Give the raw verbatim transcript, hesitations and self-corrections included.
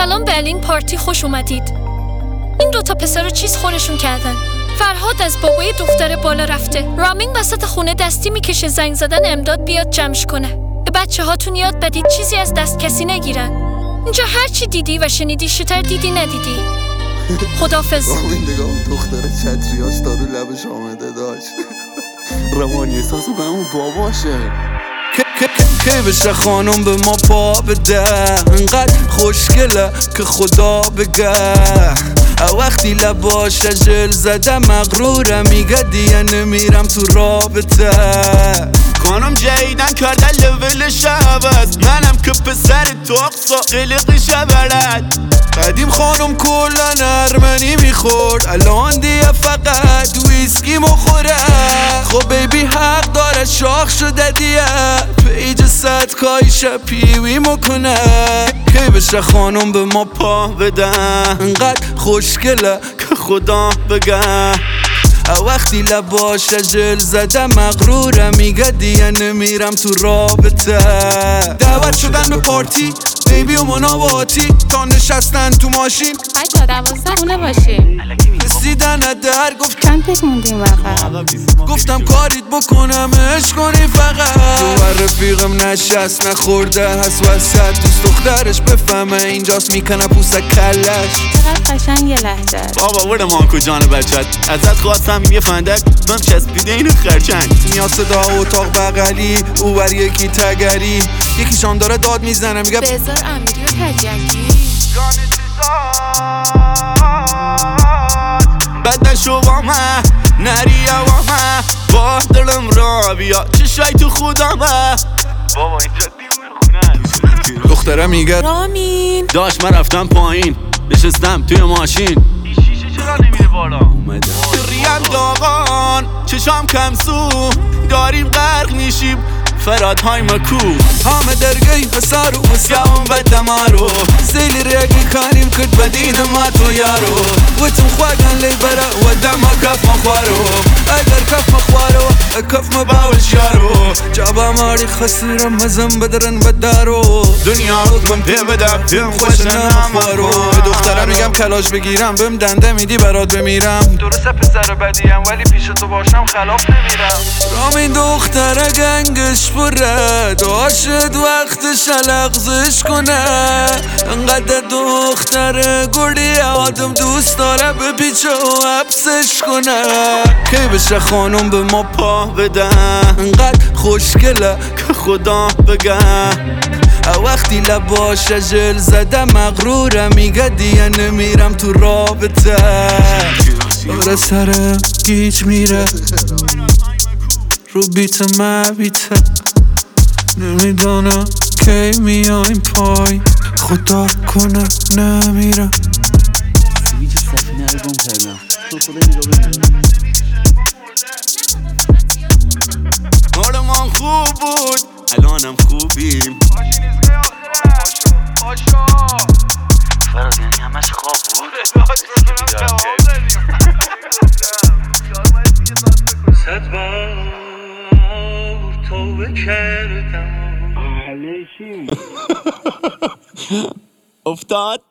سلام برلین پارتی، خوش اومدید. این دوتا پسر رو چیز خورشون کردن. فرهاد از بابای دختر بالا رفته. رامین وسط خونه دستی میکشه زنگ زدن امداد بیاد جمعش کنه. به بچه هاتون یاد بدید چیزی از دست کسی نگیرن. اینجا هر چی دیدی و شنیدی شتر دیدی ندیدی. خدافظ. رامین نگاه دختر چتریاش دارو لبش آمده داشت. روانی احساسو به همون باباشه. که بشه خانم به ما پا بده، انقدر خوشگله که خدا بگه. وقتی لباش جل زده مغروره، میگه دیگه نمیرم تو رابطه. خانم جدیدن کردن لولش عوض، منم که پسر توقسا قلقش بلد. قدیم خانم کلن ارمنی میخورد، الان دیگه فقط ویسکی مخوره. خب بیبی حق داره شاخ شده دیگه، پیج صدکایش پیوی مکنه. که بشه خانم به ما پا بده، انقدر خوشگله که خدا بگه. وقتی لباش جل زده مغروره، میگه دیگه نمیرم تو رابطه. دعوت شدن به پارتی بیبی و مناباتی، تا نشستن تو ماشین بچه ها دوازده خونه باشیم. رسیدن در گفت چند تک موندیم وقت. گفتم کاریت بکنم عشق کنی فقط. تو رفیقم نشست نخورده هست وسط، دوست دخترش بفهمه اینجاست میکنه پوسه کلش. چقدر قشنگ لهجه. بابا برو مانکو جان بچت، ازت خواستم یه فندک بم چسبیده اینو خرچنگ. میاد صدا اتاق بغلی، او بر یکی تگری، یکیشان داره داد میزنه میگه بذار امیری و تجکی. بد نشو با من نریه با من، با دلم را بیا چشای تو خودمه. بابا اینجا دیوونه خونه. دختره میگه رامین داشت من رفتم پایین، نشستم توی ماشین. این شیشه چرا نمیره بالا؟ اومده ریم داغان چشام کمسو، داریم غرق میشیم فرادهای مکو. همه درگی حسار و مسیام و دمارو، زیلی ریگی کاریم کد بدین ما تو یارو. و تم خواگن لی برا و دم کف مخوارو، اگر کف مخوارو کف مباوش یارو. جابا ماری خسرم مزم بدرن بدارو، دنیا رو کن پی بدم پیم خوش نمارو. به دخترم میگم کلاش بگیرم بهم دنده میدی برات بمیرم. درسته پسر بدیم ولی پیش تو باشم خلاف نمیرم. رامین دختره گنگش پره، داشت وقتش لغزش کنه. انقدر دختره گردی آدم دوست داره به پیچه و حبسش کنه. که بشه خانم به ما پا بده، انقدر خوشگله که خدا بگه. وقتی لباش جل زده مغروره، میگه دیگه نمیرم تو رابطه. داره سرم گیج میره رو بیت مبیته، نمیدانم کی میایم پای، خدا کنه نمیرم. سویچ سفینه رو گم کردم، تو خدا نگاه بزن. حالمان خوب بود الانم خوبیم. فراز یعنی همش خواب بود. صد بار توبه کردم. افتاد